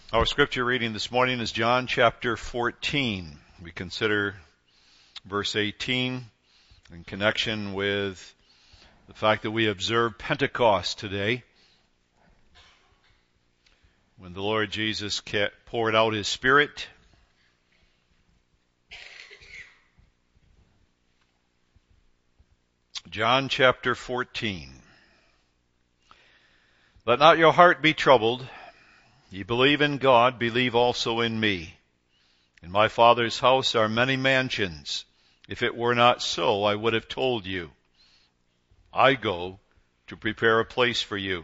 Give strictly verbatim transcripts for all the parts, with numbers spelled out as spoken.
Our scripture reading this morning is John chapter fourteen. We consider verse eighteen in connection with the fact that we observe Pentecost today, when the Lord Jesus poured out His Spirit. John chapter fourteen. Let not your heart be troubled. Ye believe in God, believe also in me. In my Father's house are many mansions. If it were not so, I would have told you. I go to prepare a place for you.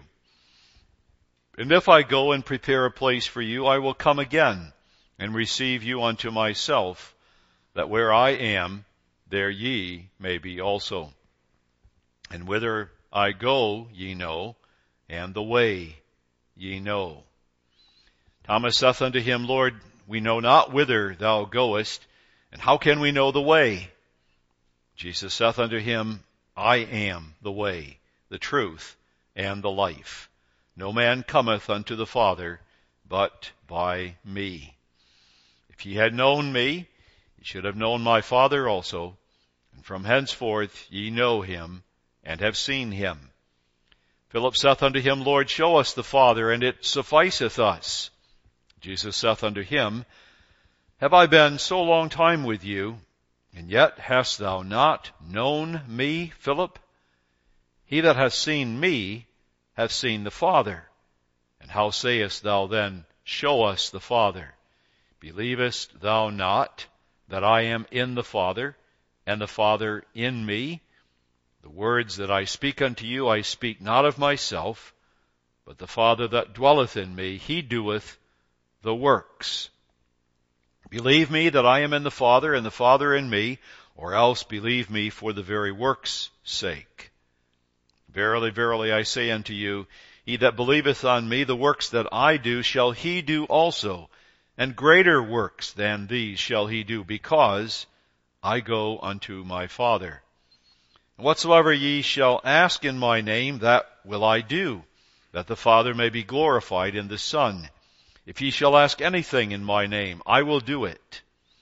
And if I go and prepare a place for you, I will come again and receive you unto myself, that where I am, there ye may be also. And whither I go, ye know, and the way ye know. Thomas saith unto him, Lord, we know not whither thou goest, and how can we know the way? Jesus saith unto him, I am the way, the truth, and the life. No man cometh unto the Father but by me. If ye had known me, ye should have known my Father also, and from henceforth ye know him, and have seen him. Philip saith unto him, Lord, show us the Father, and it sufficeth us. Jesus saith unto him, Have I been so long time with you, and yet hast thou not known me, Philip? He that hath seen me hath seen the Father. And how sayest thou then, Show us the Father? Believest thou not that I am in the Father, and the Father in me? The words that I speak unto you, I speak not of myself, but the Father that dwelleth in me, he doeth the works. Believe me that I am in the Father, and the Father in me, or else believe me for the very works' sake. Verily, verily, I say unto you, he that believeth on me, the works that I do shall he do also, and greater works than these shall he do, because I go unto my Father. And whatsoever ye shall ask in my name, that will I do, that the Father may be glorified in the Son. If ye shall ask anything in my name, I will do it.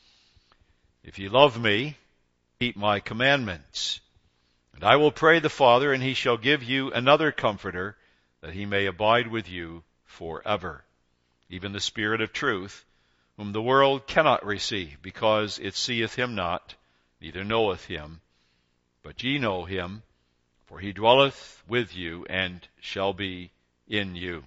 If ye love me, keep my commandments. And I will pray the Father, and he shall give you another Comforter, that he may abide with you forever, even the Spirit of truth, whom the world cannot receive, because it seeth him not, neither knoweth him. But ye know him, for he dwelleth with you, and shall be in you.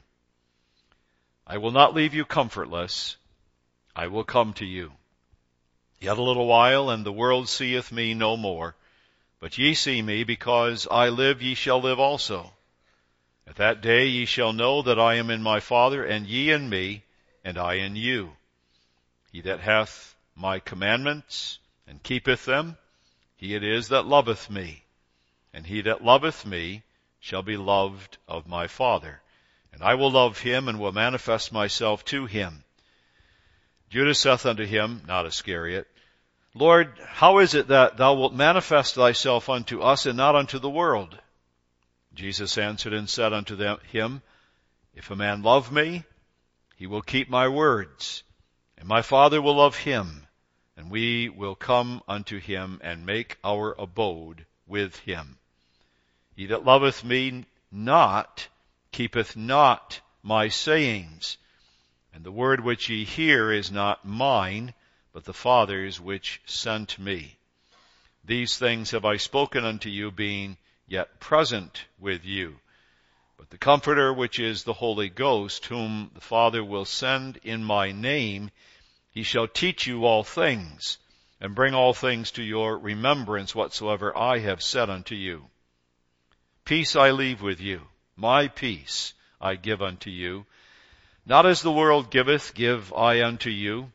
I will not leave you comfortless. I will come to you. Yet a little while, and the world seeth me no more. But ye see me, because I live, ye shall live also. At that day ye shall know that I am in my Father, and ye in me, and I in you. He that hath my commandments, and keepeth them, he it is that loveth me. And he that loveth me shall be loved of my Father. And I will love him, and will manifest myself to him. Judas saith unto him, not Iscariot, Lord, how is it that thou wilt manifest thyself unto us, and not unto the world? Jesus answered and said unto them, him, If a man love me, he will keep my words, and my Father will love him, and we will come unto him, and make our abode with him. He that loveth me not, keepeth not my sayings, and the word which ye hear is not mine, but the Father's which sent me. These things have I spoken unto you, being yet present with you. But the Comforter, which is the Holy Ghost, whom the Father will send in my name, he shall teach you all things, and bring all things to your remembrance whatsoever I have said unto you. Peace I leave with you. My peace I give unto you. Not as the world giveth, give I unto you.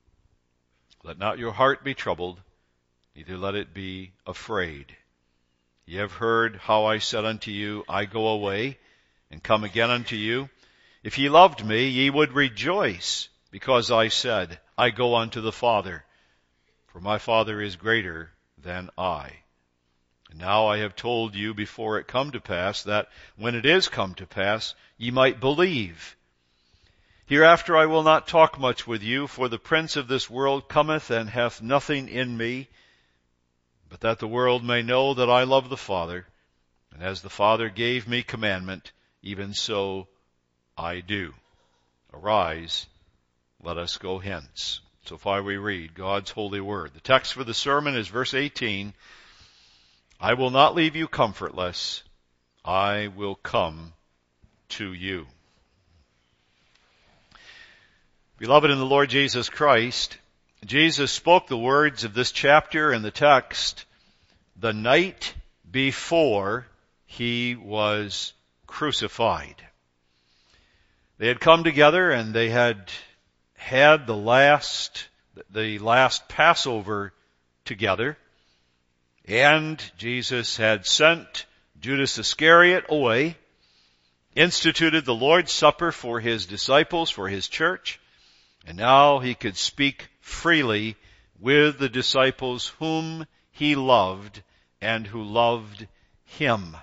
Let not your heart be troubled, neither let it be afraid. Ye have heard how I said unto you, I go away, and come again unto you. If ye loved me, ye would rejoice, because I said, I go unto the Father, for my Father is greater than I. And now I have told you before it come to pass, that when it is come to pass, ye might believe. Hereafter I will not talk much with you, for the prince of this world cometh and hath nothing in me, but that the world may know that I love the Father, and as the Father gave me commandment, even so I do. Arise, let us go hence. So far we read God's holy word. The text for the sermon is verse eighteen. I will not leave you comfortless. I will come to you. Beloved in the Lord Jesus Christ, Jesus spoke the words of this chapter in the text the night before he was crucified. They had come together and they had had the last, the last Passover together, and Jesus had sent Judas Iscariot away, instituted the Lord's Supper for his disciples, for his church, and now he could speak freely with the disciples whom he loved and who loved him.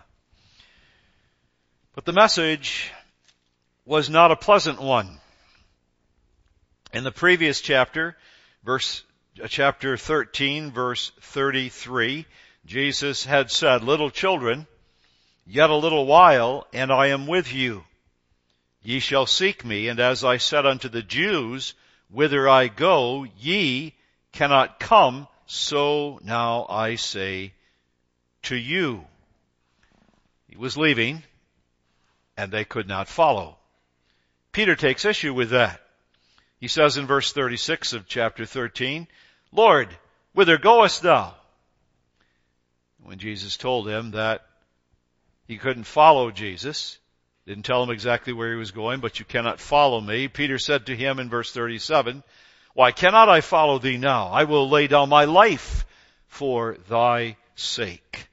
But the message was not a pleasant one. In the previous chapter, verse, chapter thirteen, verse thirty-three, Jesus had said, Little children, yet a little while, and I am with you. Ye shall seek me, and as I said unto the Jews, whither I go, ye cannot come, so now I say to you. He was leaving, and they could not follow. Peter takes issue with that. He says in verse thirty-six of chapter thirteen, Lord, whither goest thou? When Jesus told him that he couldn't follow Jesus, didn't tell him exactly where he was going, but you cannot follow me, Peter said to him in verse thirty-seven, Why cannot I follow thee now? I will lay down my life for thy sake.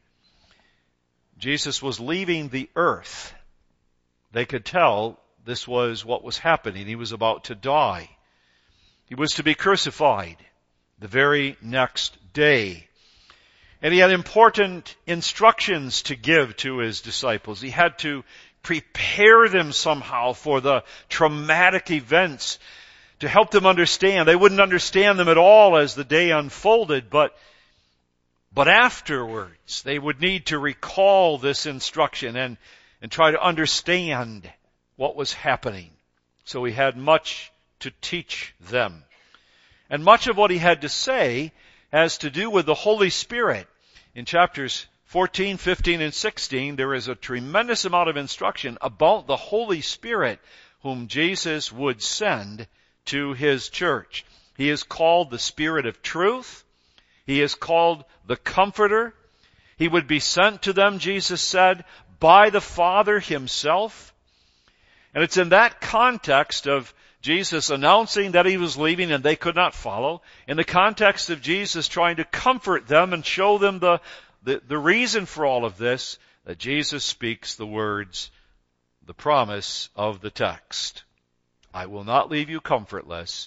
Jesus was leaving the earth. They could tell this was what was happening. He was about to die. He was to be crucified the very next day. And he had important instructions to give to his disciples. He had to prepare them somehow for the traumatic events, to help them understand. They wouldn't understand them at all as the day unfolded, but but afterwards they would need to recall this instruction and, and try to understand what was happening. So he had much to teach them. And much of what he had to say has to do with the Holy Spirit. In chapters fourteen, fifteen, and sixteen, there is a tremendous amount of instruction about the Holy Spirit whom Jesus would send to his church. He is called the Spirit of Truth. He is called the Comforter. He would be sent to them, Jesus said, by the Father himself. And it's in that context of Jesus announcing that he was leaving and they could not follow, in the context of Jesus trying to comfort them and show them the, the, the reason for all of this, that Jesus speaks the words, the promise of the text. I will not leave you comfortless.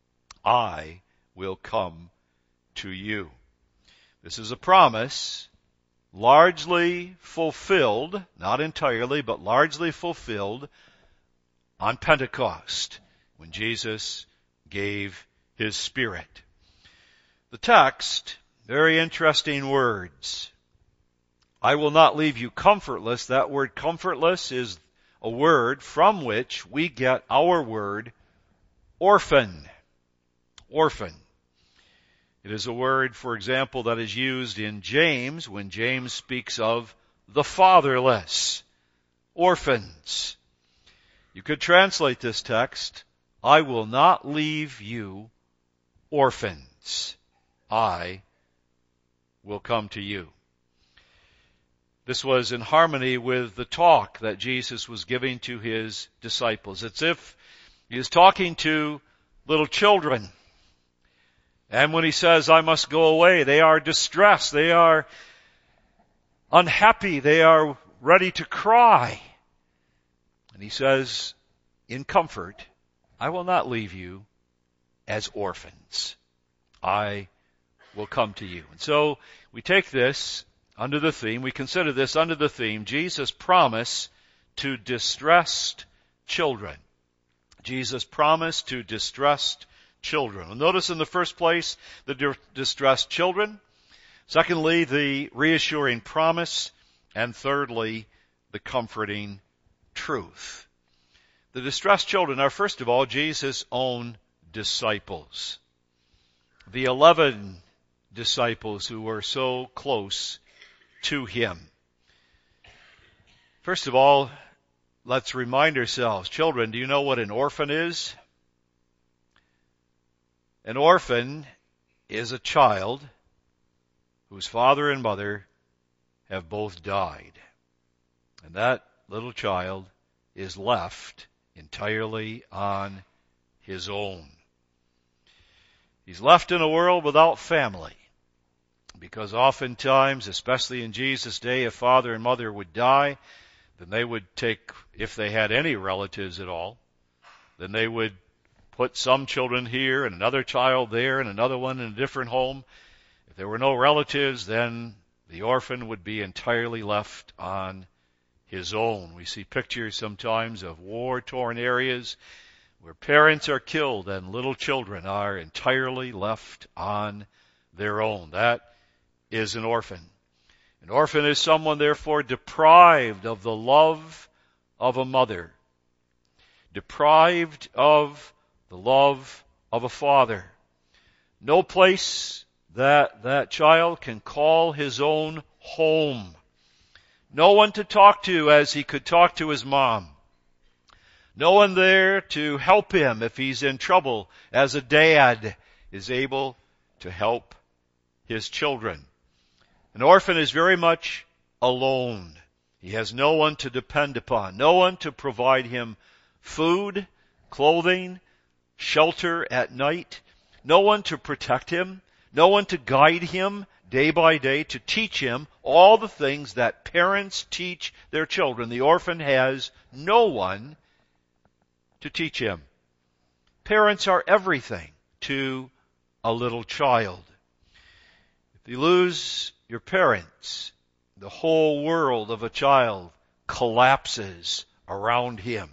I will come to you. This is a promise largely fulfilled, not entirely, but largely fulfilled on Pentecost, when Jesus gave his Spirit. The text, very interesting words. I will not leave you comfortless. That word comfortless is a word from which we get our word orphan. Orphan. It is a word, for example, that is used in James when James speaks of the fatherless, orphans. You could translate this text, I will not leave you orphans. I will come to you. This was in harmony with the talk that Jesus was giving to his disciples. It's as if he is talking to little children. And when he says, I must go away, they are distressed, they are unhappy, they are ready to cry. And he says, in comfort, I will not leave you as orphans. I will come to you. And so we take this under the theme, we consider this under the theme, Jesus' promise to distressed children. Jesus promised to distressed children. Well, notice in the first place the di- distressed children. Secondly, the reassuring promise. And thirdly, the comforting truth. The distressed children are, first of all, Jesus' own disciples. The eleven disciples who were so close to him. First of all, let's remind ourselves, children, do you know what an orphan is? An orphan is a child whose father and mother have both died. And that little child is left entirely on his own. He's left in a world without family. Because oftentimes, especially in Jesus' day, if father and mother would die, then they would take, if they had any relatives at all, then they would put some children here and another child there and another one in a different home. If there were no relatives, then the orphan would be entirely left on his own. We see pictures sometimes of war-torn areas where parents are killed and little children are entirely left on their own. That is an orphan. An orphan is someone, therefore, deprived of the love of a mother, deprived of the love of a father. No place that that child can call his own home. No one to talk to as he could talk to his mom. No one there to help him if he's in trouble as a dad is able to help his children. An orphan is very much alone. He has no one to depend upon, no one to provide him food, clothing, shelter at night, no one to protect him, no one to guide him day by day, to teach him all the things that parents teach their children. The orphan has no one to teach him. Parents are everything to a little child. If you lose your parents, the whole world of a child collapses around him.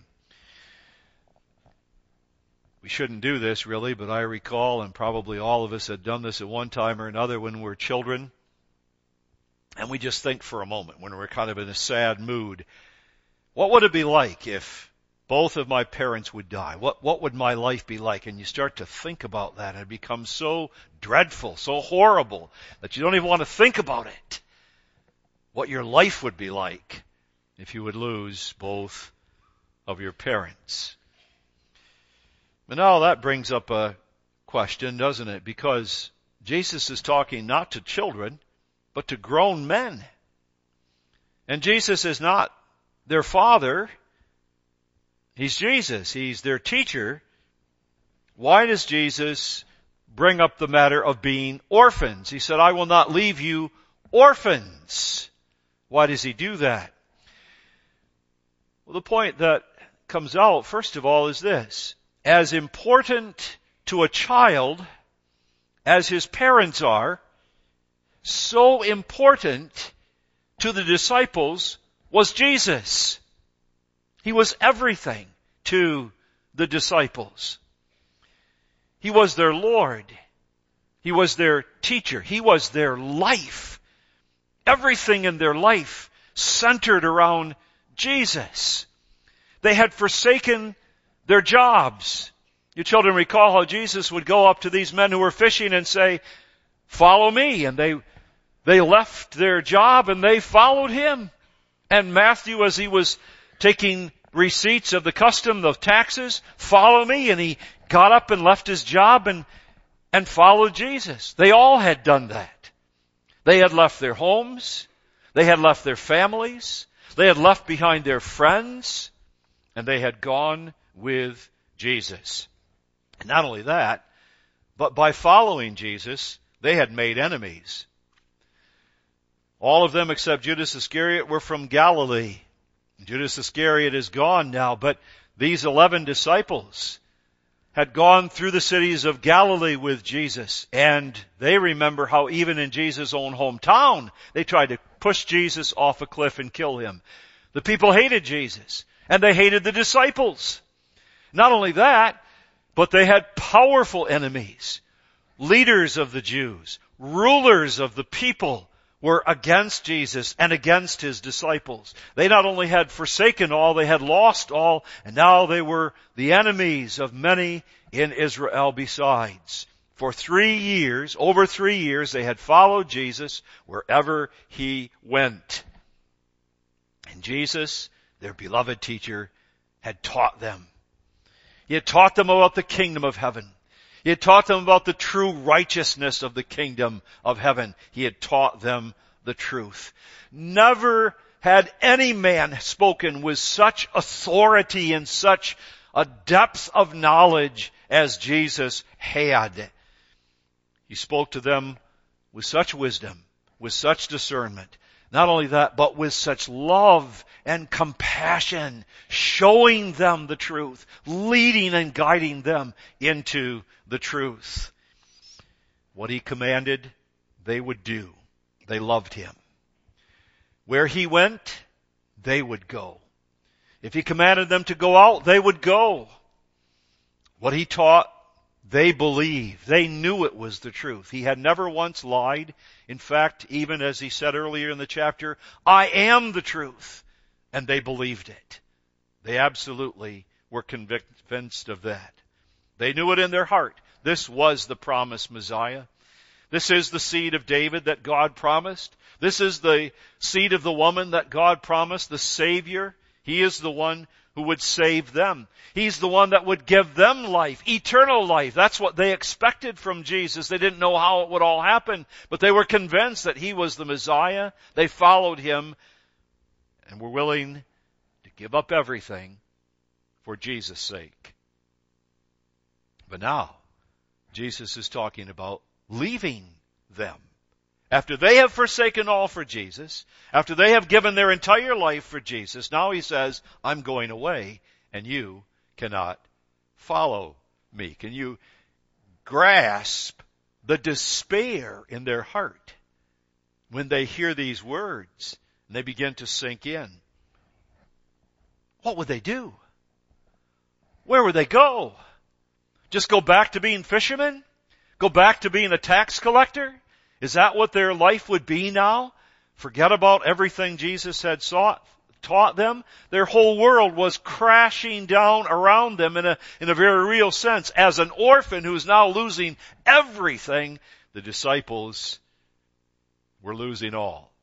We shouldn't do this really, but I recall, and probably all of us had done this at one time or another when we were children, and we just think for a moment when we're kind of in a sad mood, what would it be like if both of my parents would die? What, what would my life be like? And you start to think about that, and it becomes so dreadful, so horrible, that you don't even want to think about it. What your life would be like if you would lose both of your parents. But now that brings up a question, doesn't it? Because Jesus is talking not to children, but to grown men. And Jesus is not their father. He's Jesus. He's their teacher. Why does Jesus bring up the matter of being orphans? He said, I will not leave you orphans. Why does he do that? Well, the point that comes out, first of all, is this. As important to a child as his parents are, so important to the disciples was Jesus. He was everything to the disciples. He was their Lord. He was their teacher. He was their life. Everything in their life centered around Jesus. They had forsaken their jobs. You children recall how Jesus would go up to these men who were fishing and say, follow me. And they, they left their job and they followed him. And Matthew, as he was taking receipts of the custom, the taxes, follow me. And he got up and left his job and, and followed Jesus. They all had done that. They had left their homes. They had left their families. They had left behind their friends. And they had gone with Jesus. And not only that, but by following Jesus, they had made enemies. All of them except Judas Iscariot were from Galilee. Judas Iscariot is gone now, but these eleven disciples had gone through the cities of Galilee with Jesus, and they remember how even in Jesus' own hometown, they tried to push Jesus off a cliff and kill him. The people hated Jesus, and they hated the disciples. Not only that, but they had powerful enemies. Leaders of the Jews, rulers of the people were against Jesus and against his disciples. They not only had forsaken all, they had lost all, and now they were the enemies of many in Israel besides. For three years, over three years, they had followed Jesus wherever he went. And Jesus, their beloved teacher, had taught them. He had taught them about the kingdom of heaven. He had taught them about the true righteousness of the kingdom of heaven. He had taught them the truth. Never had any man spoken with such authority and such a depth of knowledge as Jesus had. He spoke to them with such wisdom, with such discernment. Not only that, but with such love and compassion, showing them the truth, leading and guiding them into the truth. What he commanded, they would do. They loved him. Where he went, they would go. If he commanded them to go out, they would go. What he taught, they believed. They knew it was the truth. He had never once lied. In fact, even as he said earlier in the chapter, I am the truth. And they believed it. They absolutely were convinced of that. They knew it in their heart. This was the promised Messiah. This is the seed of David that God promised. This is the seed of the woman that God promised, the Savior. He is the one who would save them. He's the one that would give them life, eternal life. That's what they expected from Jesus. They didn't know how it would all happen, but they were convinced that he was the Messiah. They followed him and were willing to give up everything for Jesus' sake. But now, Jesus is talking about leaving them. After they have forsaken all for Jesus, after they have given their entire life for Jesus, now he says, I'm going away and you cannot follow me. Can you grasp the despair in their heart when they hear these words and they begin to sink in? What would they do? Where would they go? Just go back to being fishermen? Go back to being a tax collector? Is that what their life would be now? Forget about everything Jesus had sought, taught them? Their whole world was crashing down around them in a, in a very real sense. As an orphan who's now losing everything, the disciples were losing all.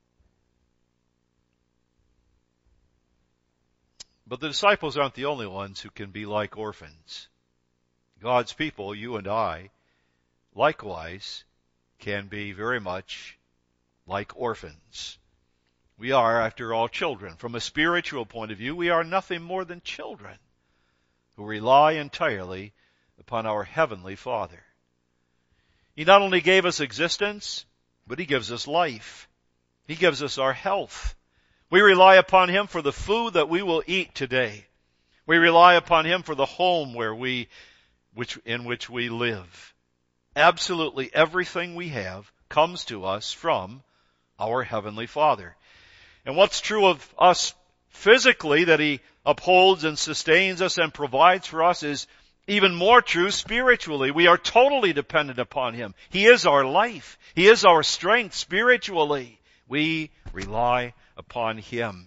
But the disciples aren't the only ones who can be like orphans. God's people, you and I, likewise, can be very much like orphans. We are, after all, children. From a spiritual point of view, we are nothing more than children who rely entirely upon our Heavenly Father. He not only gave us existence, but he gives us life. He gives us our health. We rely upon him for the food that we will eat today. We rely upon him for the home where we, which, in which we live. Absolutely everything we have comes to us from our Heavenly Father. And what's true of us physically, that he upholds and sustains us and provides for us, is even more true spiritually. We are totally dependent upon him. He is our life. He is our strength spiritually. We rely upon him.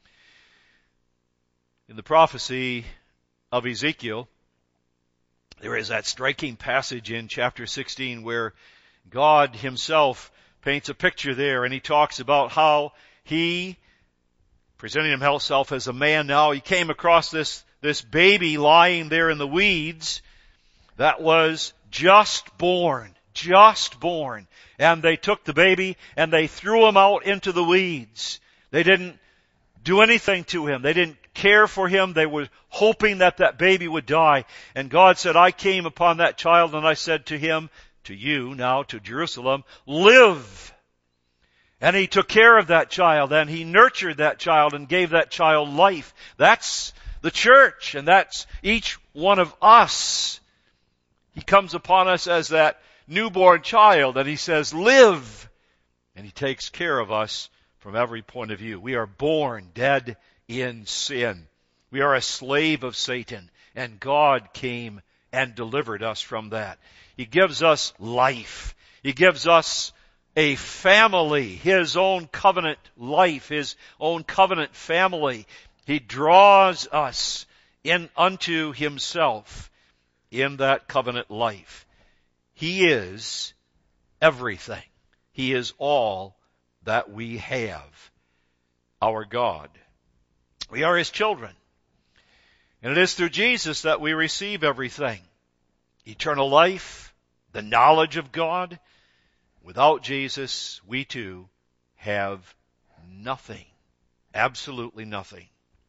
In the prophecy of Ezekiel, there is that striking passage in chapter sixteen where God himself paints a picture there, and he talks about how he, presenting himself as a man now, he came across this, this baby lying there in the weeds that was just born, just born. And they took the baby and they threw him out into the weeds. They didn't do anything to him. They didn't care for him. They were hoping that that baby would die. And God said, I came upon that child and I said to him, to you now, to Jerusalem, live. And he took care of that child and he nurtured that child and gave that child life. That's the church, and that's each one of us. He comes upon us as that newborn child and he says, live. And he takes care of us from every point of view. We are born dead in sin. We are a slave of Satan. And God came and delivered us from that. He gives us life. He gives us a family, His own covenant life, His own covenant family. He draws us in unto Himself in that covenant life. He is everything. He is all that we have. Our God. We are His children. And it is through Jesus that we receive everything. Eternal life, the knowledge of God. Without Jesus, we too have nothing. Absolutely nothing.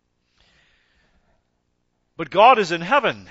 But God is in heaven.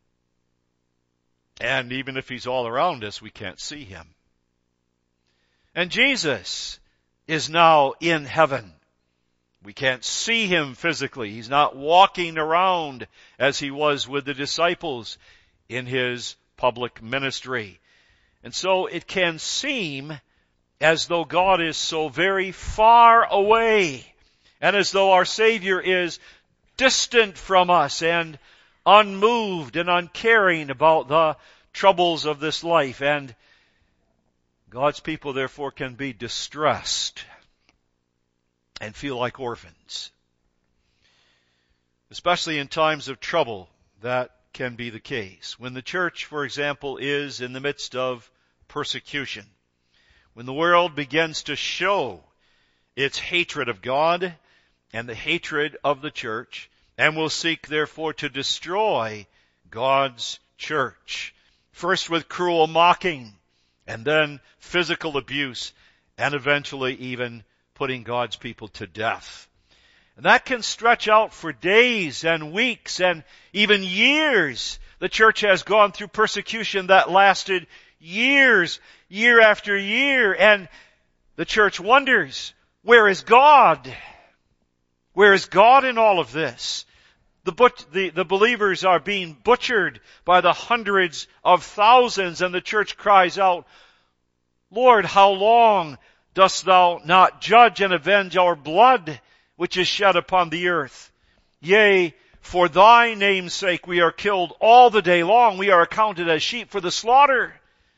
And even if He's all around us, we can't see Him. And Jesus is now in heaven. We can't see Him physically. He's not walking around as He was with the disciples in His public ministry. And so it can seem as though God is so very far away, and as though our Savior is distant from us and unmoved and uncaring about the troubles of this life. And God's people therefore can be distressed and feel like orphans. Especially in times of trouble, that can be the case. When the church, for example, is in the midst of persecution. When the world begins to show its hatred of God and the hatred of the church, and will seek therefore to destroy God's church. First with cruel mocking, and then physical abuse, and eventually even putting God's people to death. And that can stretch out for days and weeks and even years. The church has gone through persecution that lasted years, year after year, and the church wonders, where is God? Where is God in all of this? The, but, the, the believers are being butchered by the hundreds of thousands, and the church cries out, Lord, how long dost thou not judge and avenge our blood which is shed upon the earth? Yea, for thy name's sake we are killed all the day long. We are accounted as sheep for the slaughter.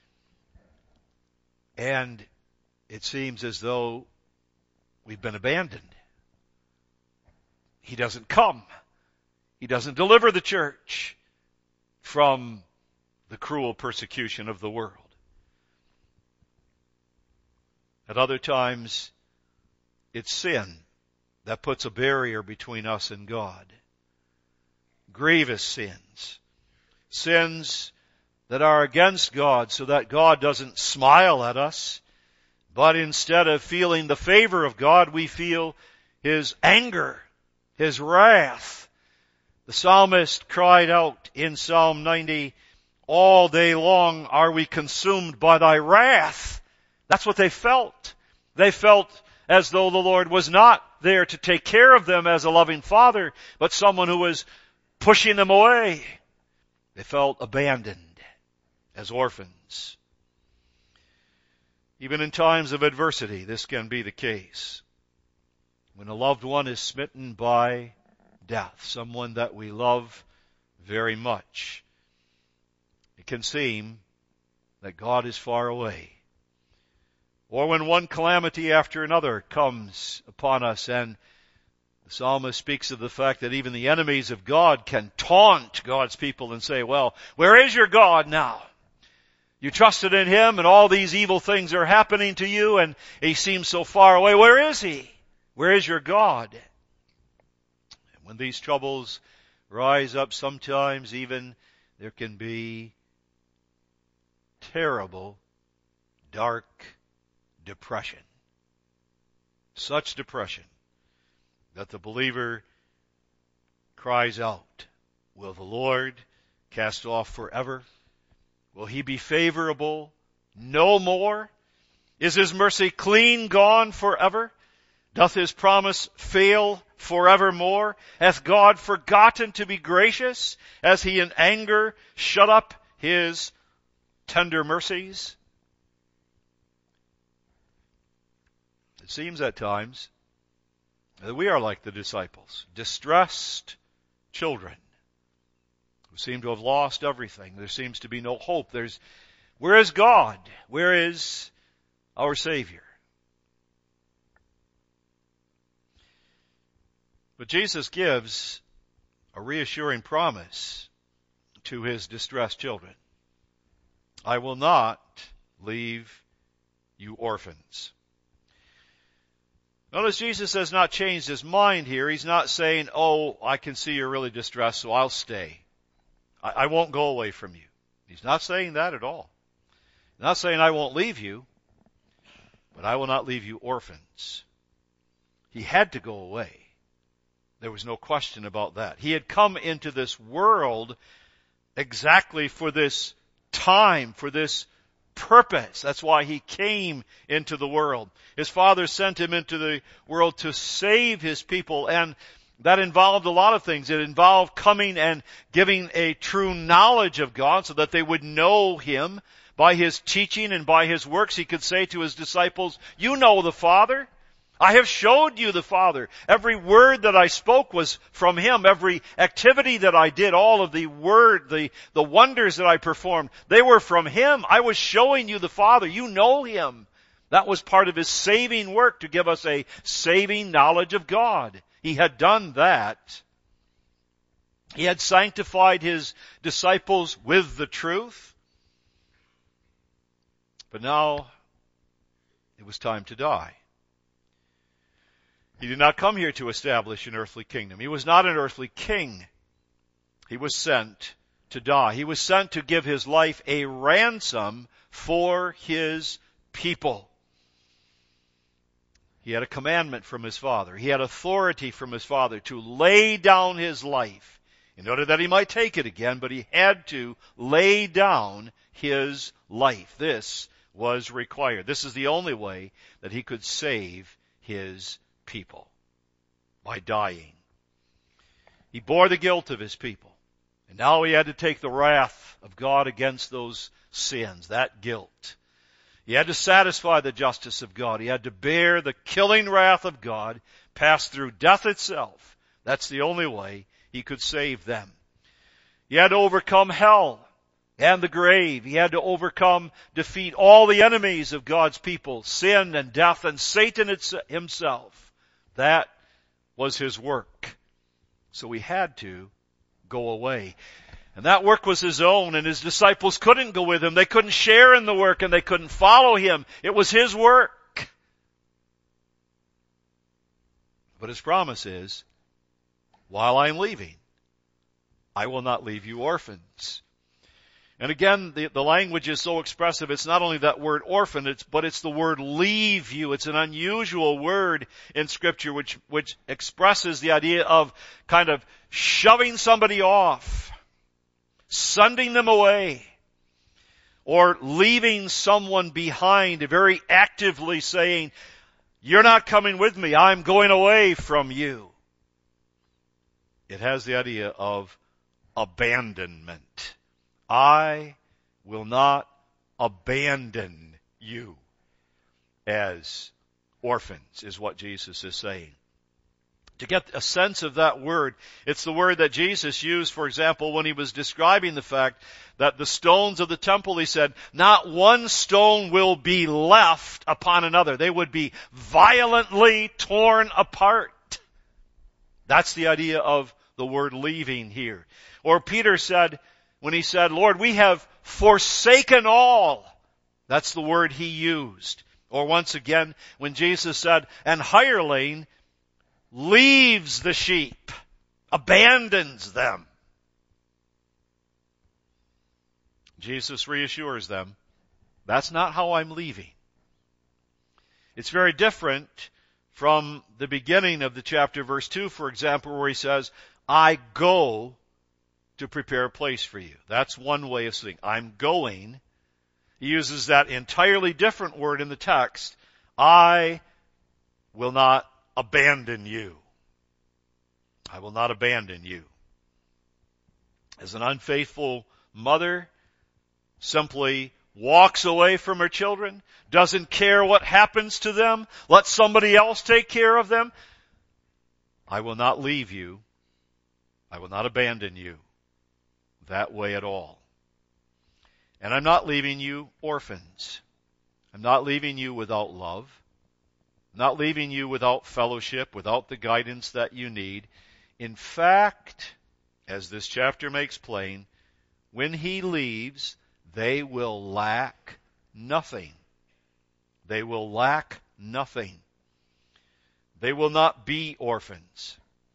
And it seems as though we've been abandoned. He doesn't come. He doesn't deliver the church from the cruel persecution of the world. At other times, it's sin that puts a barrier between us and God. Grievous sins. Sins that are against God, so that God doesn't smile at us, but instead of feeling the favor of God, we feel His anger, His wrath. The psalmist cried out in Psalm ninety, all day long are we consumed by thy wrath. That's what they felt. They felt as though the Lord was not there to take care of them as a loving father, but someone who was pushing them away. They felt abandoned as orphans. Even in times of adversity, this can be the case. When a loved one is smitten by death, someone that we love very much, it can seem that God is far away. Or when one calamity after another comes upon us, and the psalmist speaks of the fact that even the enemies of God can taunt God's people and say, well, where is your God now? You trusted in Him and all these evil things are happening to you and He seems so far away. Where is He? Where is your God? And when these troubles rise up, sometimes even there can be terrible, dark depression. Such depression that the believer cries out, will the Lord cast off forever? Will He be favorable no more? Is His mercy clean gone forever? Doth His promise fail forevermore? Hath God forgotten to be gracious? Has He in anger shut up His tender mercies? It seems at times that we are like the disciples, distressed children, who seem to have lost everything. There seems to be no hope. There's, where is God? Where is our Savior? But Jesus gives a reassuring promise to his distressed children. I will not leave you orphans. Notice Jesus has not changed his mind here. He's not saying, oh, I can see you're really distressed, so I'll stay. I, I won't go away from you. He's not saying that at all. He's not saying I won't leave you, but I will not leave you orphans. He had to go away. There was no question about that. He had come into this world exactly for this time, for this purpose. That's why he came into the world. His Father sent him into the world to save his people, and that involved a lot of things. It involved coming and giving a true knowledge of God so that they would know him by his teaching and by his works. He could say to his disciples, you know the Father. I have showed you the Father. Every word that I spoke was from him. Every activity that I did, all of the word, the, the wonders that I performed, they were from him. I was showing you the Father. You know him. That was part of his saving work, to give us a saving knowledge of God. He had done that. He had sanctified his disciples with the truth. But now it was time to die. He did not come here to establish an earthly kingdom. He was not an earthly king. He was sent to die. He was sent to give his life a ransom for his people. He had a commandment from his Father. He had authority from his Father to lay down his life in order that he might take it again, but he had to lay down his life. This was required. This is the only way that he could save his people, by dying. He bore the guilt of his people, and now he had to take the wrath of God against those sins, that guilt. He had to satisfy the justice of God. He had to bear the killing wrath of God, pass through death itself. That's the only way he could save them. He had to overcome hell and the grave. He had to overcome, defeat all the enemies of God's people, sin and death and Satan himself. That was his work. So he had to go away. And that work was his own, and his disciples couldn't go with him. They couldn't share in the work, and they couldn't follow him. It was his work. But his promise is, while I'm leaving, I will not leave you orphans. And again, the, the language is so expressive. It's not only that word orphan, it's, but it's the word leave you. It's an unusual word in Scripture which, which expresses the idea of kind of shoving somebody off, sending them away, or leaving someone behind, very actively saying, you're not coming with me, I'm going away from you. It has the idea of abandonment. I will not abandon you as orphans, is what Jesus is saying. To get a sense of that word, it's the word that Jesus used, for example, when he was describing the fact that the stones of the temple, he said, not one stone will be left upon another. They would be violently torn apart. That's the idea of the word leaving here. Or Peter said, when he said, Lord, we have forsaken all. That's the word he used. Or once again, when Jesus said, an hireling leaves the sheep, abandons them. Jesus reassures them, that's not how I'm leaving. It's very different from the beginning of the chapter, verse two, for example, where he says, I go to prepare a place for you. That's one way of saying, I'm going. He uses that entirely different word in the text. I will not abandon you. I will not abandon you. As an unfaithful mother simply walks away from her children, doesn't care what happens to them, let somebody else take care of them, I will not leave you. I will not abandon you. that way at all. And I'm not leaving you orphans. I'm not leaving you without love. I'm not leaving you without fellowship, without the guidance that you need. In fact, as this chapter makes plain, when he leaves, they will lack nothing. They will lack nothing. They will not be orphans.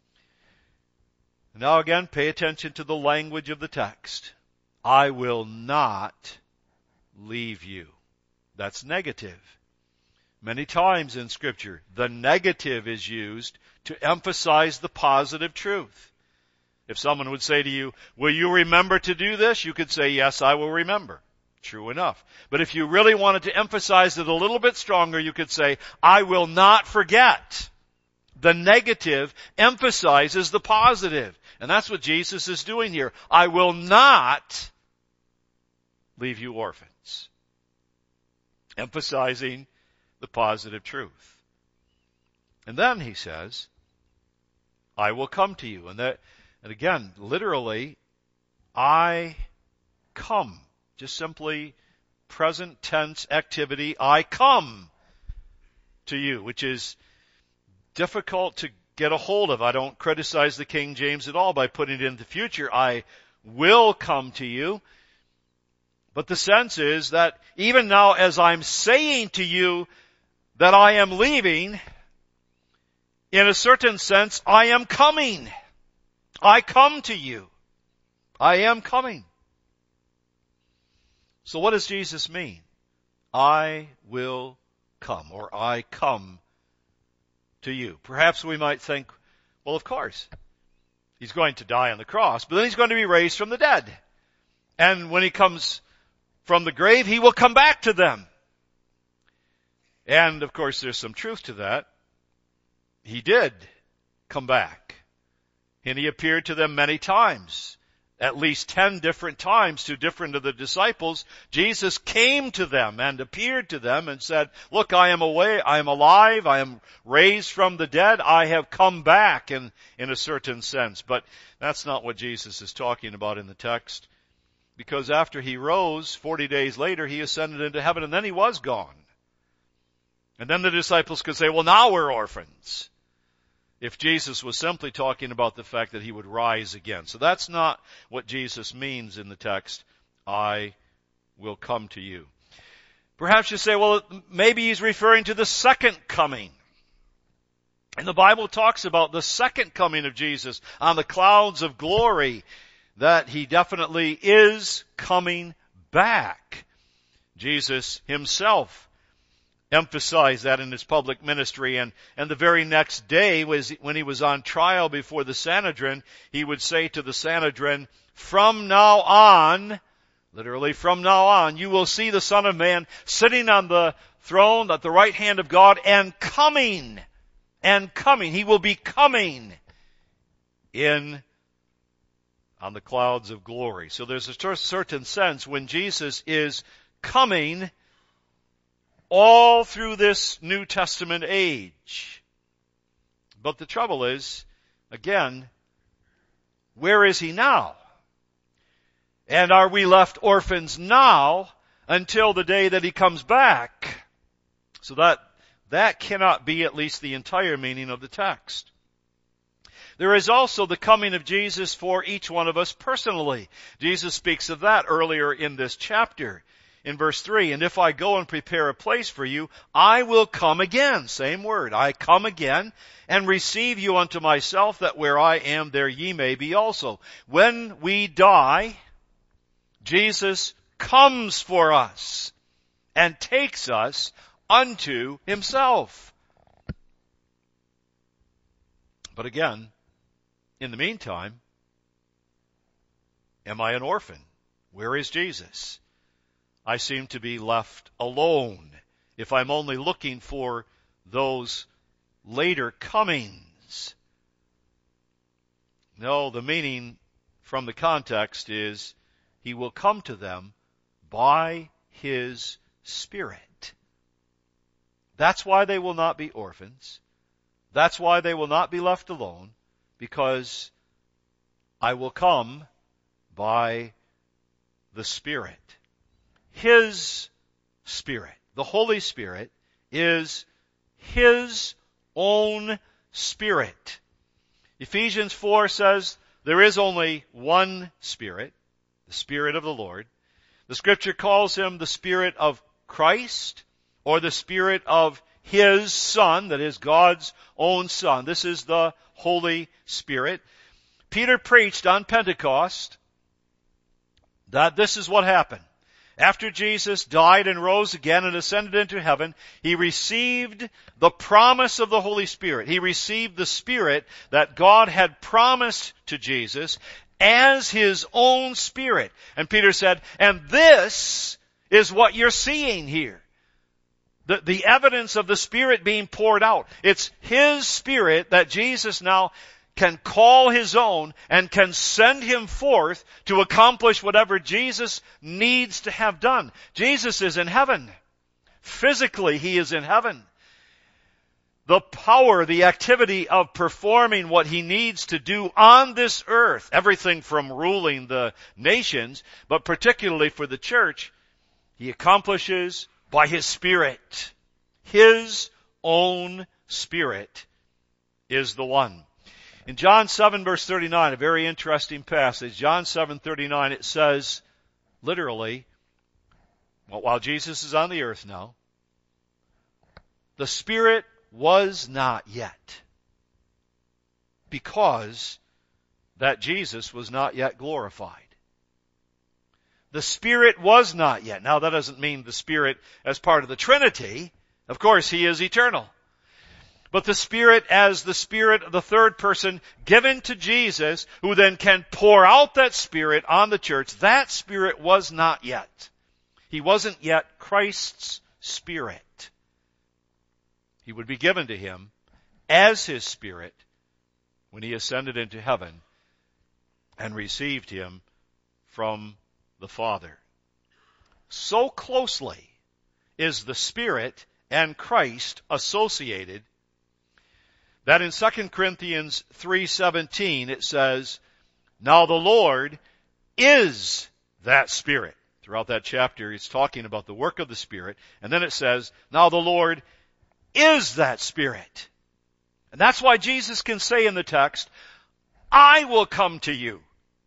Now again, pay attention to the language of the text. I will not leave you. That's negative. Many times in Scripture, the negative is used to emphasize the positive truth. If someone would say to you, will you remember to do this? You could say, yes, I will remember. True enough. But if you really wanted to emphasize it a little bit stronger, you could say, I will not forget. The negative emphasizes the positive. And that's what Jesus is doing here. I will not leave you orphans. Emphasizing the positive truth. And then he says, I will come to you. And that, and again, literally, I come. Just simply present tense activity, I come to you, which is difficult to get a hold of. I don't criticize the King James at all by putting it in the future. I will come to you. But the sense is that even now as I'm saying to you that I am leaving, in a certain sense, I am coming. I come to you. I am coming. So what does Jesus mean? I will come, or I come to you. Perhaps we might think, well, of course, he's going to die on the cross, but then he's going to be raised from the dead. And when he comes from the grave, he will come back to them. And, of course, there's some truth to that. He did come back. And he appeared to them many times. At least ten different times to different of the disciples. Jesus came to them and appeared to them and said, look, I am away, I am alive, I am raised from the dead, I have come back in, in a certain sense. But that's not what Jesus is talking about in the text. Because after he rose, forty days later, he ascended into heaven and then he was gone. And then the disciples could say, well, now we're orphans. If Jesus was simply talking about the fact that he would rise again. So that's not what Jesus means in the text, I will come to you. Perhaps you say, well, maybe he's referring to the second coming. And the Bible talks about the second coming of Jesus on the clouds of glory, that he definitely is coming back. Jesus himself emphasized that in his public ministry, and, and the very next day was when he was on trial before the Sanhedrin, he would say to the Sanhedrin, from now on, literally from now on, you will see the Son of Man sitting on the throne at the right hand of God and coming, and coming. He will be coming in on the clouds of glory. So there's a certain sense when Jesus is coming all through this New Testament age. But the trouble is, again, where is he now? And are we left orphans now until the day that he comes back? So that, that cannot be at least the entire meaning of the text. There is also the coming of Jesus for each one of us personally. Jesus speaks of that earlier in this chapter. In verse three, and if I go and prepare a place for you, I will come again. Same word. I come again and receive you unto myself, that where I am, there ye may be also. When we die, Jesus comes for us and takes us unto himself. But again, in the meantime, am I an orphan? Where is Jesus? I seem to be left alone if I'm only looking for those later comings. No, the meaning from the context is he will come to them by his Spirit. That's why they will not be orphans. That's why they will not be left alone, because I will come by the Spirit. His Spirit. The Holy Spirit is His own Spirit. Ephesians four says there is only one Spirit, the Spirit of the Lord. The Scripture calls Him the Spirit of Christ, or the Spirit of His Son, that is God's own Son. This is the Holy Spirit. Peter preached on Pentecost that this is what happened. After Jesus died and rose again and ascended into heaven, He received the promise of the Holy Spirit. He received the Spirit that God had promised to Jesus as His own Spirit. And Peter said, and this is what you're seeing here. The, the evidence of the Spirit being poured out. It's His Spirit that Jesus now can call His own and can send Him forth to accomplish whatever Jesus needs to have done. Jesus is in heaven. Physically, He is in heaven. The power, the activity of performing what He needs to do on this earth, everything from ruling the nations, but particularly for the church, He accomplishes by His Spirit. His own Spirit is the one. In John seven verse thirty-nine, a very interesting passage, John seven thirty-nine, it says, literally, well, while Jesus is on the earth now, the Spirit was not yet, because that Jesus was not yet glorified. The Spirit was not yet. Now that doesn't mean the Spirit as part of the Trinity. Of course, He is eternal. But the Spirit as the Spirit of the third person given to Jesus, who then can pour out that Spirit on the church, that Spirit was not yet. He wasn't yet Christ's Spirit. He would be given to Him as His Spirit when He ascended into heaven and received Him from the Father. So closely is the Spirit and Christ associated that in Second Corinthians three seventeen it says, now the Lord is that Spirit. Throughout that chapter it's talking about the work of the Spirit. And then it says, now the Lord is that Spirit. And that's why Jesus can say in the text, I will come to you.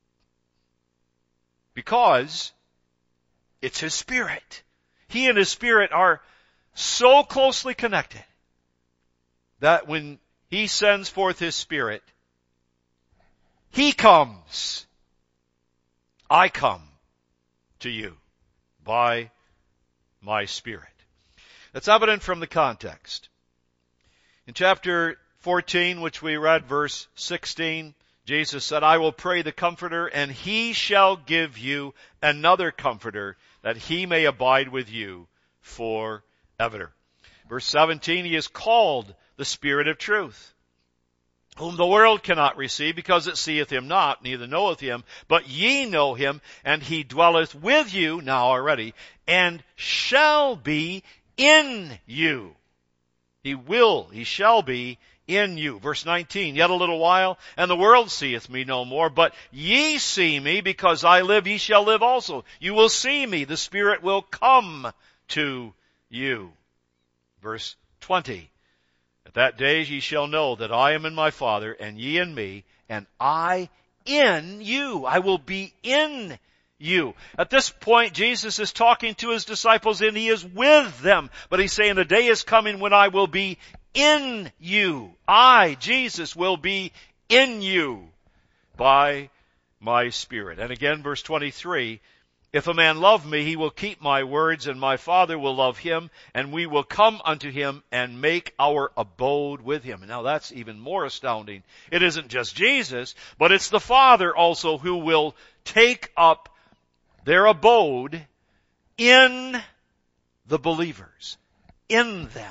Because it's His Spirit. He and His Spirit are so closely connected that when He sends forth His Spirit, He comes. I come to you by my Spirit. That's evident from the context. In chapter fourteen, which we read, verse sixteen, Jesus said, I will pray the Comforter, and He shall give you another Comforter, that He may abide with you forever. Verse seventeen, He is called the Spirit of truth, whom the world cannot receive, because it seeth Him not, neither knoweth Him. But ye know Him, and He dwelleth with you, now already, and shall be in you. He will, He shall be in you. Verse nineteen, yet a little while, and the world seeth me no more, but ye see me, because I live, ye shall live also. You will see me, the Spirit will come to you. Verse twenty, at that day ye shall know that I am in my Father, and ye in me, and I in you. I will be in you. At this point, Jesus is talking to His disciples, and He is with them. But He's saying, the day is coming when I will be in you. I, Jesus, will be in you by my Spirit. And again, verse twenty-three, if a man love me, he will keep my words, and my Father will love him, and we will come unto him and make our abode with him. Now that's even more astounding. It isn't just Jesus, but it's the Father also who will take up their abode in the believers, in them,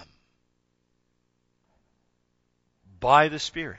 by the Spirit.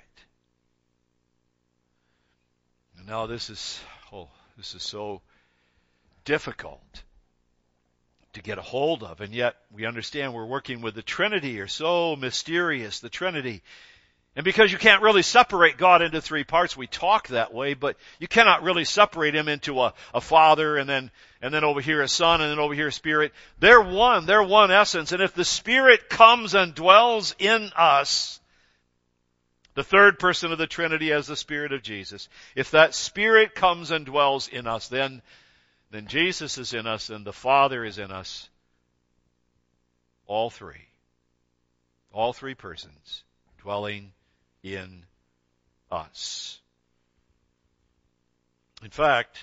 And now this is, oh, this is so difficult to get a hold of, and yet we understand we're working with the Trinity, or so mysterious, the Trinity. And because you can't really separate God into three parts, we talk that way, but you cannot really separate Him into a, a Father and then, and then over here a Son and then over here a Spirit. They're one. They're one essence. And if the Spirit comes and dwells in us, the third person of the Trinity as the Spirit of Jesus, if that Spirit comes and dwells in us, then, then Jesus is in us and the Father is in us. All three. All three persons dwelling in us. In fact,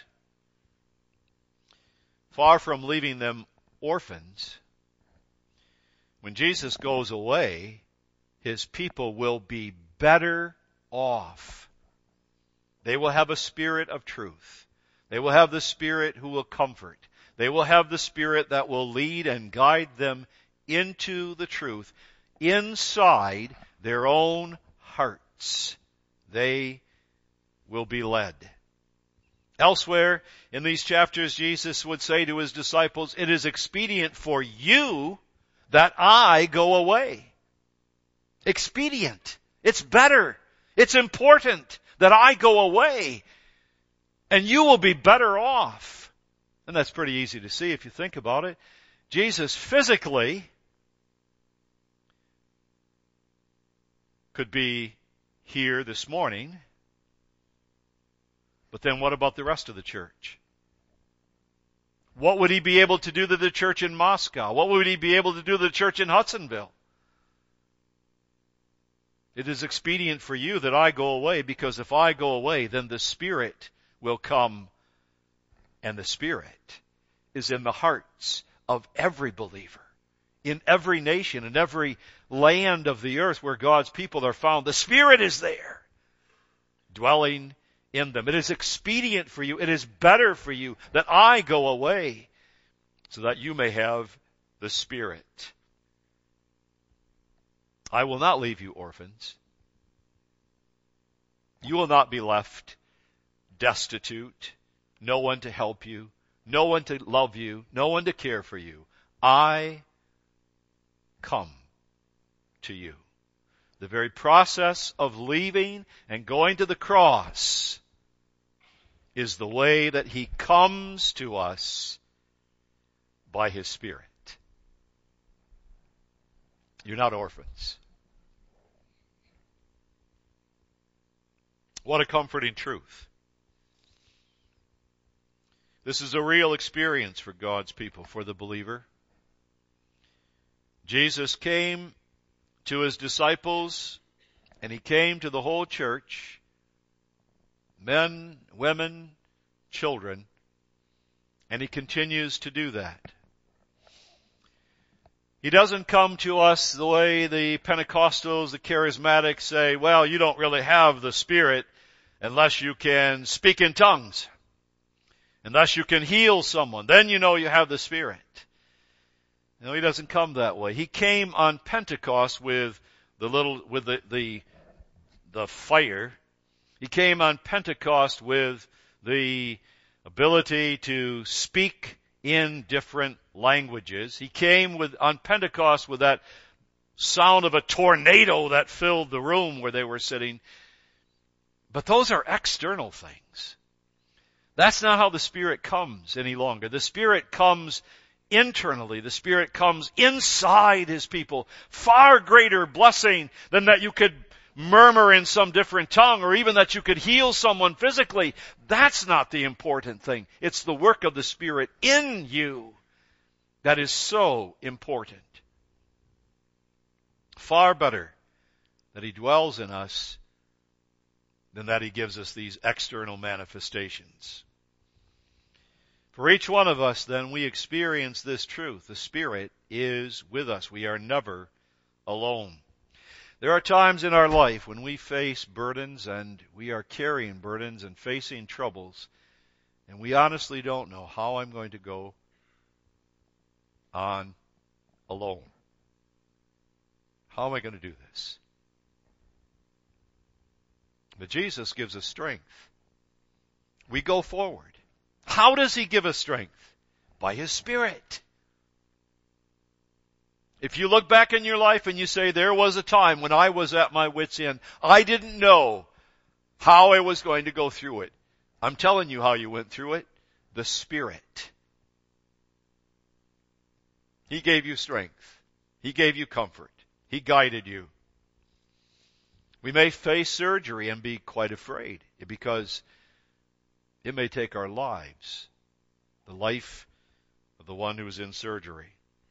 far from leaving them orphans, when Jesus goes away, His people will be better off. They will have a spirit of truth. They will have the Spirit who will comfort. They will have the Spirit that will lead and guide them into the truth inside their own hearts. They will be led. Elsewhere in these chapters, Jesus would say to His disciples, it is expedient for you that I go away. Expedient. It's better. It's important that I go away. And you will be better off. And that's pretty easy to see if you think about it. Jesus physically could be here this morning. But then what about the rest of the church? What would He be able to do to the church in Moscow? What would He be able to do to the church in Hudsonville? It is expedient for you that I go away, because if I go away, then the Spirit will come, and the Spirit is in the hearts of every believer, in every nation, in every land of the earth where God's people are found. The Spirit is there, dwelling in them. It is expedient for you, it is better for you that I go away, so that you may have the Spirit. I will not leave you orphans. You will not be left destitute, no one to help you, no one to love you, no one to care for you. I come to you. The very process of leaving and going to the cross is the way that He comes to us by His Spirit. You're not orphans. What a comforting truth. This is a real experience for God's people, for the believer. Jesus came to His disciples, and He came to the whole church, men, women, children, and He continues to do that. He doesn't come to us the way the Pentecostals, the Charismatics say, well, you don't really have the Spirit unless you can speak in tongues, unless you can heal someone. Then you know you have the Spirit. No, He doesn't come that way. He came on Pentecost with the little, with the, the, the fire. He came on Pentecost with the ability to speak in different languages. He came with, on Pentecost with that sound of a tornado that filled the room where they were sitting. But those are external things. That's not how the Spirit comes any longer. The Spirit comes internally. The Spirit comes inside His people. Far greater blessing than that you could murmur in some different tongue, or even that you could heal someone physically. That's not the important thing. It's the work of the Spirit in you that is so important. Far better that He dwells in us than that He gives us these external manifestations. For each one of us, then, we experience this truth. The Spirit is with us. We are never alone. There are times in our life when we face burdens, and we are carrying burdens and facing troubles, and we honestly don't know how I'm going to go on alone. How am I going to do this? But Jesus gives us strength. We go forward. How does He give us strength? By His Spirit. If you look back in your life and you say, there was a time when I was at my wit's end, I didn't know how I was going to go through it. I'm telling you how you went through it. The Spirit. He gave you strength. He gave you comfort. He guided you. We may face surgery and be quite afraid because it may take our lives, the life of the one who is in surgery.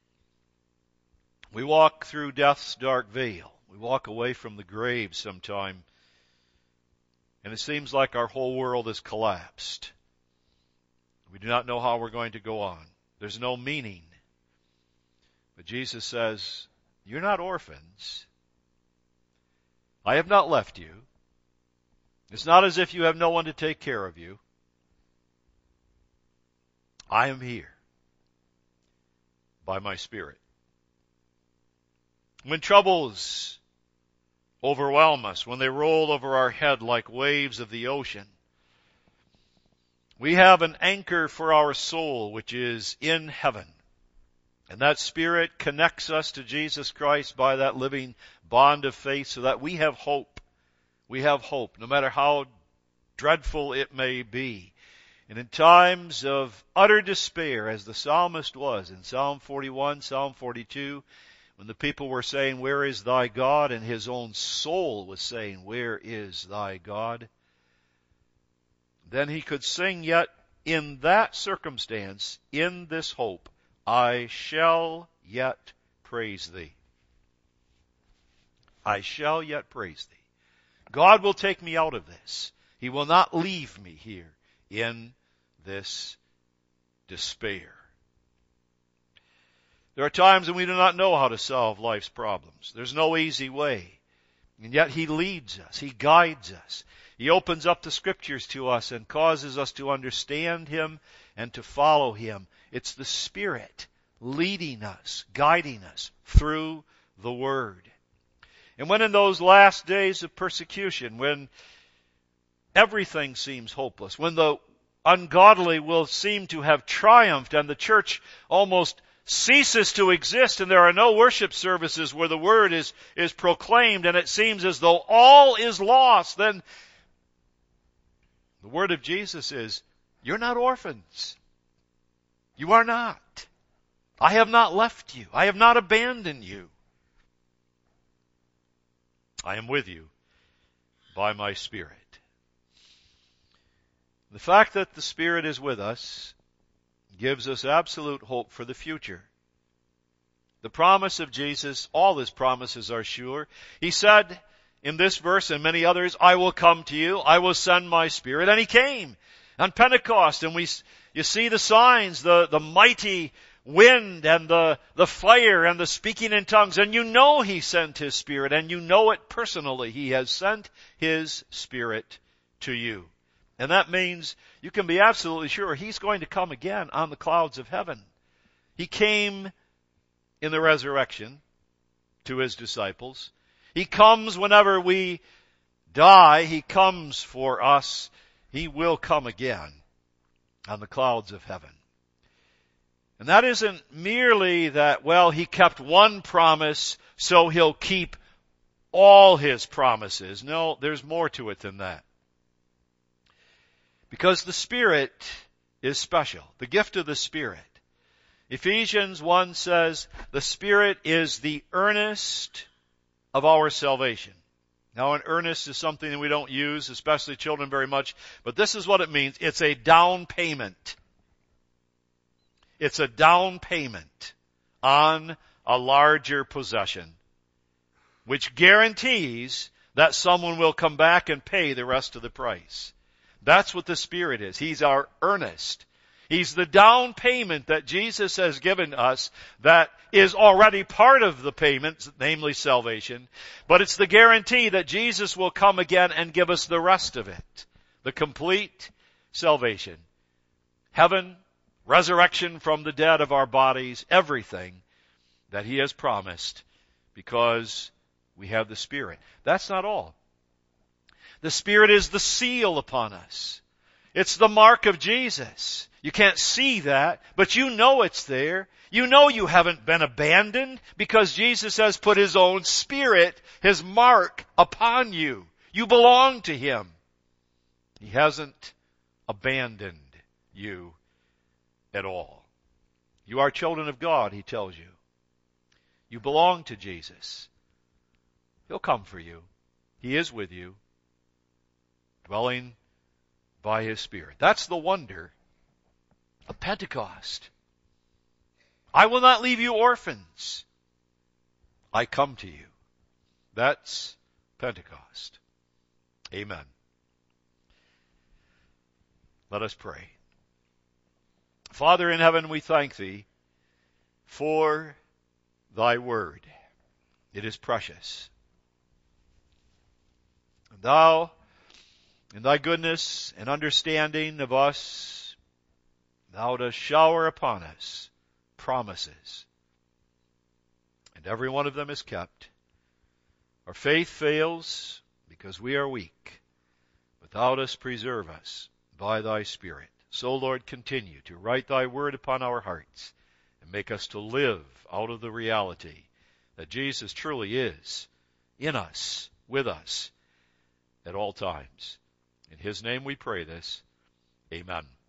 We walk through death's dark veil. We walk away from the grave sometime, and it seems like our whole world has collapsed. We do not know how we're going to go on. There's no meaning. But Jesus says, you're not orphans. I have not left you. It's not as if you have no one to take care of you. I am here by my Spirit. When troubles overwhelm us, when they roll over our head like waves of the ocean, we have an anchor for our soul which is in heaven. And that Spirit connects us to Jesus Christ by that living bond of faith so that we have hope. We have hope, no matter how dreadful it may be. And in times of utter despair, as the psalmist was in Psalm forty-one, Psalm forty-two, when the people were saying, where is thy God? And his own soul was saying, where is thy God? Then he could sing yet in that circumstance, in this hope, I shall yet praise thee. I shall yet praise thee. God will take me out of this. He will not leave me here in this despair. There are times when we do not know how to solve life's problems. There's no easy way. And yet He leads us. He guides us. He opens up the Scriptures to us and causes us to understand Him and to follow Him. It's the Spirit leading us, guiding us through the Word. And when in those last days of persecution, when everything seems hopeless, when the ungodly will seem to have triumphed and the church almost ceases to exist and there are no worship services where the Word is, is proclaimed and it seems as though all is lost, then the word of Jesus is, you're not orphans. You are not. I have not left you. I have not abandoned you. I am with you by my Spirit. The fact that the Spirit is with us gives us absolute hope for the future. The promise of Jesus, all His promises are sure. He said in this verse and many others, I will come to you, I will send my Spirit. And He came on Pentecost, and we, you see the signs, the, the mighty wind and the, the fire and the speaking in tongues. And you know He sent His Spirit, and you know it personally. He has sent His Spirit to you. And that means you can be absolutely sure He's going to come again on the clouds of heaven. He came in the resurrection to His disciples. He comes whenever we die. He comes for us. He will come again on the clouds of heaven. And that isn't merely that, well, He kept one promise, so He'll keep all His promises. No, there's more to it than that. Because the Spirit is special. The gift of the Spirit. Ephesians one says, the Spirit is the earnest of our salvation. Now, an earnest is something that we don't use, especially children, very much. But this is what it means. It's a down payment. It's a down payment on a larger possession, which guarantees that someone will come back and pay the rest of the price. That's what the Spirit is. He's our earnest. He's the down payment that Jesus has given us that is already part of the payment, namely salvation. But it's the guarantee that Jesus will come again and give us the rest of it. The complete salvation. Heaven, resurrection from the dead of our bodies, everything that He has promised because we have the Spirit. That's not all. The Spirit is the seal upon us. It's the mark of Jesus. You can't see that, but you know it's there. You know you haven't been abandoned because Jesus has put His own Spirit, His mark upon you. You belong to Him. He hasn't abandoned you at all. You are children of God, He tells you. You belong to Jesus. He'll come for you. He is with you, dwelling by His Spirit. That's the wonder of Pentecost. I will not leave you orphans. I come to you. That's Pentecost. Amen. Let us pray. Father in heaven, we thank Thee for Thy word. It is precious. And Thou, in Thy goodness and understanding of us, Thou dost shower upon us promises. And every one of them is kept. Our faith fails because we are weak, but Thou dost preserve us by Thy Spirit. So, Lord, continue to write Thy word upon our hearts and make us to live out of the reality that Jesus truly is in us, with us, at all times. In His name we pray this. Amen.